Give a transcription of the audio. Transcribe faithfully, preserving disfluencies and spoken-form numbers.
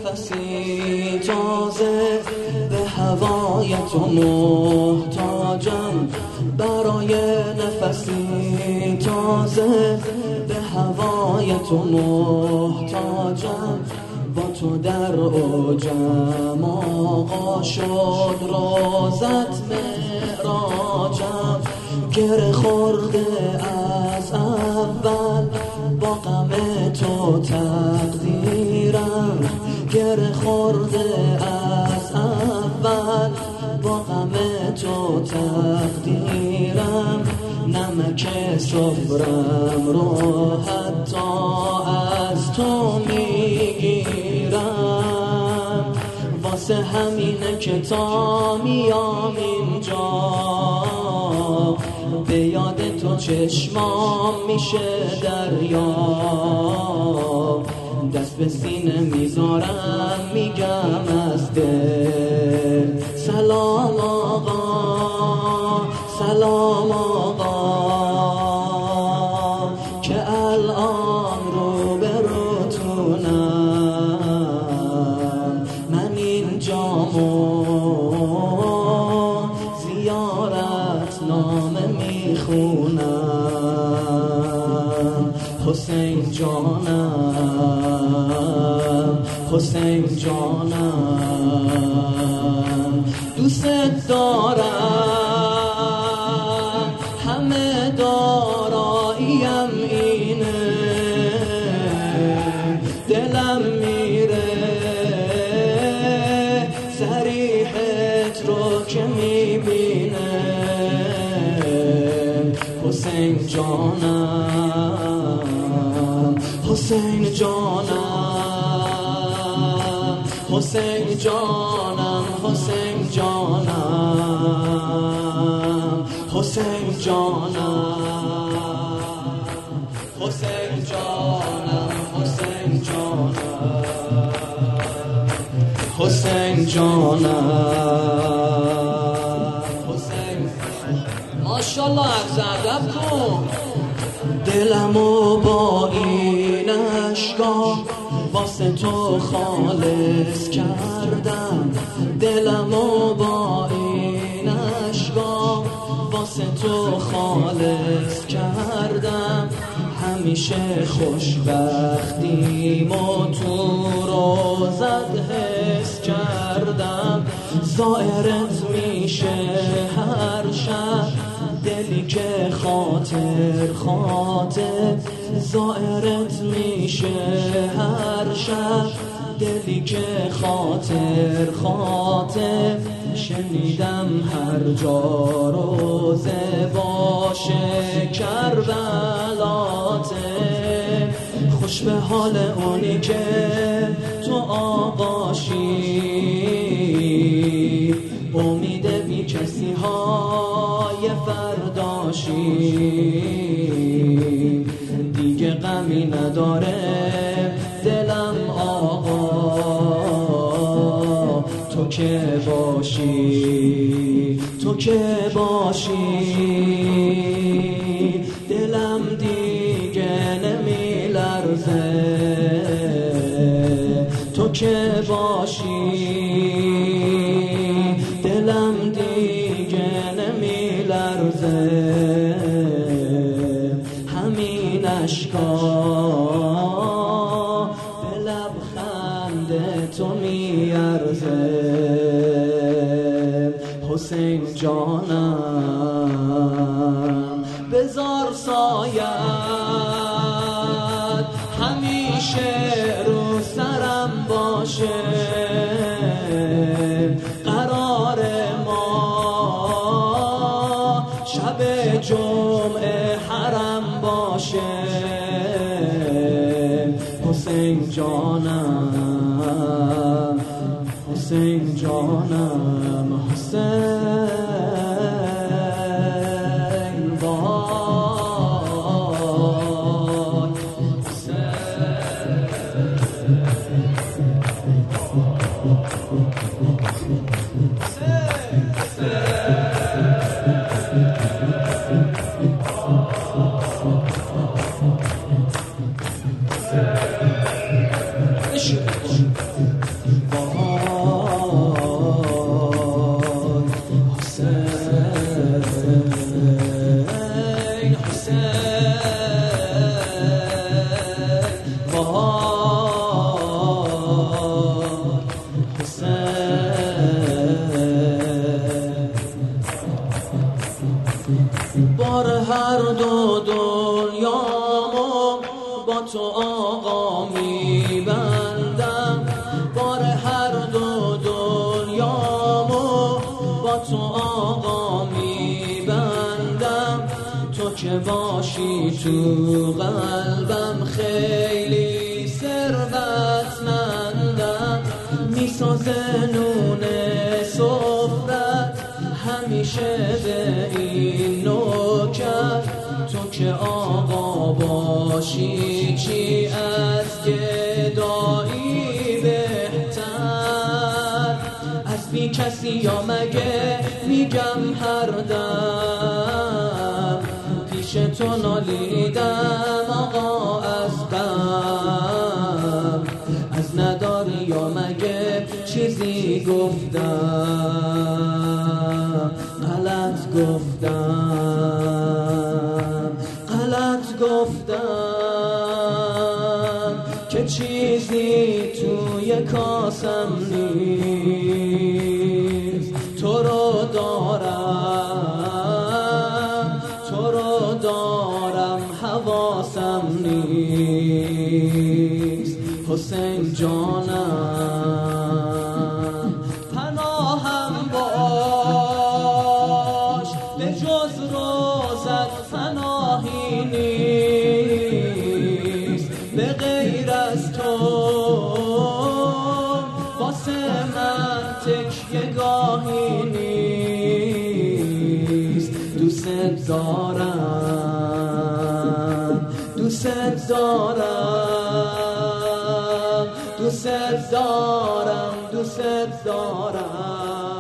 نفسی تازه به هوای تو محتاجم، برای نفسی تازه به هوای تو محتاجم. با تو در اوجم آقا شد روزت معراجم، گره خورده از اول با غم تو تقدیرم، گره خورده از اول با غم تو تقدیرم. نمک سفرم رو حتی از تو میگیرم، واسه همینه که تا میام اینجا به یاد تو چشمام میشه دریا. دست به سینه میذارم میگم از دل سلام آقا، سلام آقا، که الان رو به روتونم. من اینجامو زیارت نامه میخونم. حسین جانم، حسین جانم، دوست دارم، همه داراییم اینه، دلم میره صریحت رو که میبینه. حسین جانم، حسین جانم، حسین جانم، حسین جانم، حسین جانم، حسین جانم، حسین جانم، حسین جانم، حسین. ماشاءالله عرض ادب کن. دلمو با این اشکا واسه تو خالص کردم، دلمو با این اشکا واسه تو خالص کردم. همیشه خوشبختیمو تو روزت حس کردم. زائرت میشه هر شب دلی که خاطر خاطر، زائرت میشه هر شب دلی که خاطر خاطر. شنیدم هر جا روزه باشه کربلاته، خوش به حال اونی که تو آقاشی، امید بی کسی های فرداشی. دیگه غمی نداره دلم آقا، تو که باشی، تو که باشی. دلم دیگه نمی لرزه، تو که باشی. دلم دیگه نمی لرزه، همین اشکا به لبخند تو میارزه. حسین جانم بذار سایت همیشه رو سرم باشه، قرار ما شب جمعه حرم باشه. حسین جانم، حسین جانم، حسین وای حسین. باشی تو قلبم خیلی ثروتمندم، میسازه نون سفرت همیشه به این نوکر. تو که آقا باشی چی از گدایی بهتر، از بی کسی یا مگه میگم هر دم پیش تو نالیدم آقا از غم، از نداری یا مگه چیزی گفتم غلط گفتم غلط گفتم که چیزی توی کاسم نیست. تو رو دارم تو رو دارم حواسم نیست. حسین جانم پناهم باش، به جز روزت پناهی نیست. به غیر از تو واسه من تکیه گاهی نیست. دوست دارم دوست دارم دوست دارم دوست دارم